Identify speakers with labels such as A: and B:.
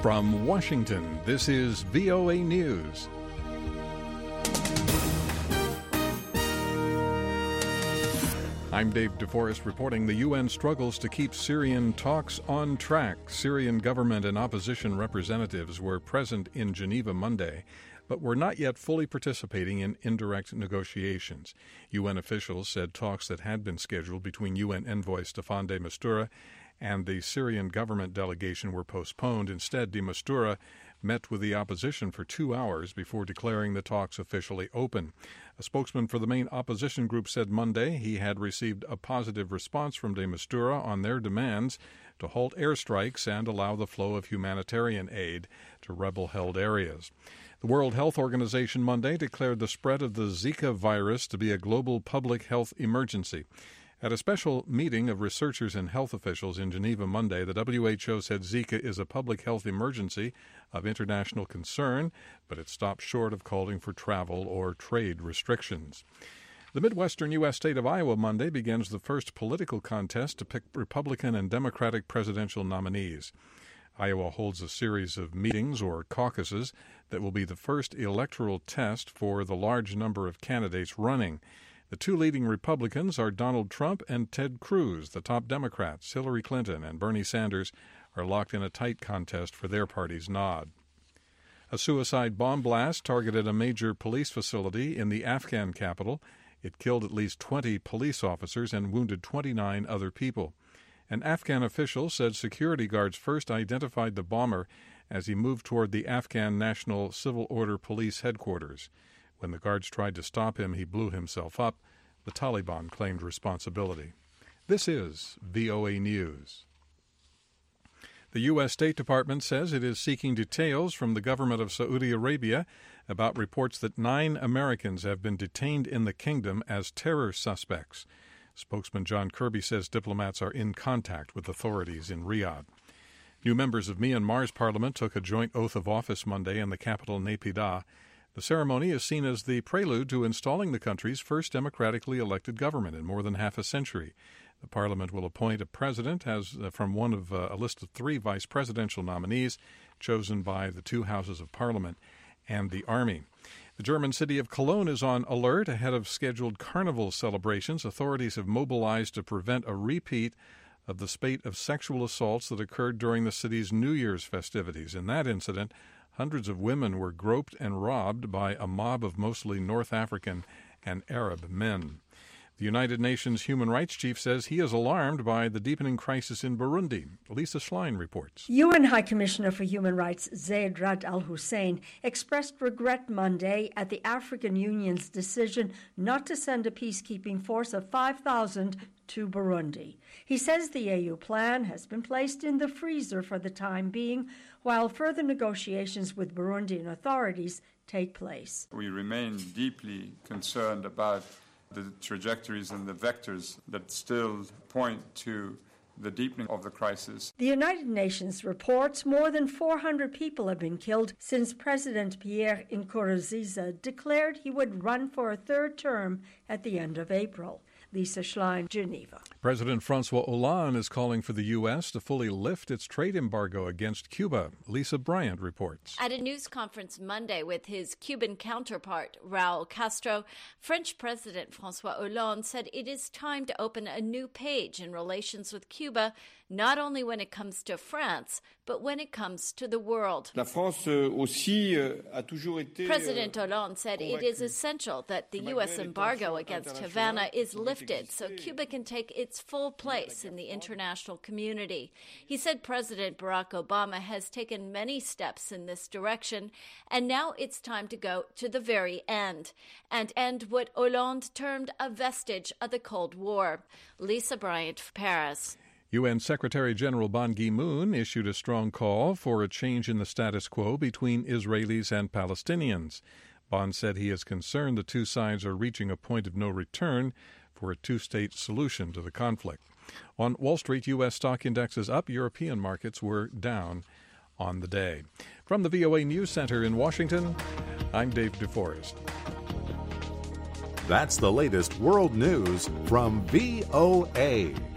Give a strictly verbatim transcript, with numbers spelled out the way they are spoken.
A: From Washington, this is V O A News. I'm Dave DeForest reporting the U N struggles to keep Syrian talks on track. Syrian government and opposition representatives were present in Geneva Monday, but were not yet fully participating in indirect negotiations. U N officials said talks that had been scheduled between U N envoy Staffan de Mistura and the Syrian government delegation were postponed. Instead, de Mistura met with the opposition for two hours before declaring the talks officially open. A spokesman for the main opposition group said Monday he had received a positive response from de Mistura on their demands to halt airstrikes and allow the flow of humanitarian aid to rebel-held areas. The World Health Organization Monday declared the spread of the Zika virus to be a global public health emergency. At a special meeting of researchers and health officials in Geneva Monday, the W H O said Zika is a public health emergency of international concern, but it stopped short of calling for travel or trade restrictions. The Midwestern U S state of Iowa Monday begins the first political contest to pick Republican and Democratic presidential nominees. Iowa holds a series of meetings or caucuses that will be the first electoral test for the large number of candidates running. The two leading Republicans are Donald Trump and Ted Cruz. The top Democrats, Hillary Clinton and Bernie Sanders, are locked in a tight contest for their party's nod. A suicide bomb blast targeted a major police facility in the Afghan capital. It killed at least twenty police officers and wounded twenty-nine other people. An Afghan official said security guards first identified the bomber as he moved toward the Afghan National Civil Order Police headquarters. When the guards tried to stop him, he blew himself up. The Taliban claimed responsibility. This is V O A News. The U S State Department says it is seeking details from the government of Saudi Arabia about reports that nine Americans have been detained in the kingdom as terror suspects. Spokesman John Kirby says diplomats are in contact with authorities in Riyadh. New members of Myanmar's parliament took a joint oath of office Monday in the capital Naypyidaw. The ceremony is seen as the prelude to installing the country's first democratically elected government in more than half a century. The parliament will appoint a president as uh, from one of uh, a list of three vice presidential nominees chosen by the two houses of parliament and the army. The German city of Cologne is on alert ahead of scheduled carnival celebrations. Authorities have mobilized to prevent a repeat of the spate of sexual assaults that occurred during the city's New Year's festivities. In that incident, hundreds of women were groped and robbed by a mob of mostly North African and Arab men. The United Nations Human Rights Chief says he is alarmed by the deepening crisis in Burundi. Lisa Schlein reports.
B: U N High Commissioner for Human Rights Zeid Ra'ad Al Hussein expressed regret Monday at the African Union's decision not to send a peacekeeping force of five thousand to Burundi. He says the A U plan has been placed in the freezer for the time being, while further negotiations with Burundian authorities take place.
C: We remain deeply concerned about the trajectories and the vectors that still point to the deepening of the crisis.
B: The United Nations reports more than four hundred people have been killed since President Pierre Nkurunziza declared he would run for a third term at the end of April. Lisa Schlein, Geneva.
A: President Francois Hollande is calling for the U S to fully lift its trade embargo against Cuba. Lisa Bryant reports.
D: At a news conference Monday with his Cuban counterpart, Raul Castro, French President Francois Hollande said it is time to open a new page in relations with Cuba, not only when it comes to France, but when it comes to the world.
E: La France aussi a toujours été.
D: President Hollande said it is essential that the U S embargo against Havana is lifted so Cuba can take its full place in the international community. He said President Barack Obama has taken many steps in this direction, and now it's time to go to the very end and end what Hollande termed a vestige of the Cold War. Lisa Bryant, Paris.
A: U N Secretary General Ban Ki-moon issued a strong call for a change in the status quo between Israelis and Palestinians. Ban said he is concerned the two sides are reaching a point of no return for a two-state solution to the conflict. On Wall Street, U S stock indexes up. European markets were down on the day. From the V O A News Center in Washington, I'm Dave DeForest.
F: That's the latest world news from V O A.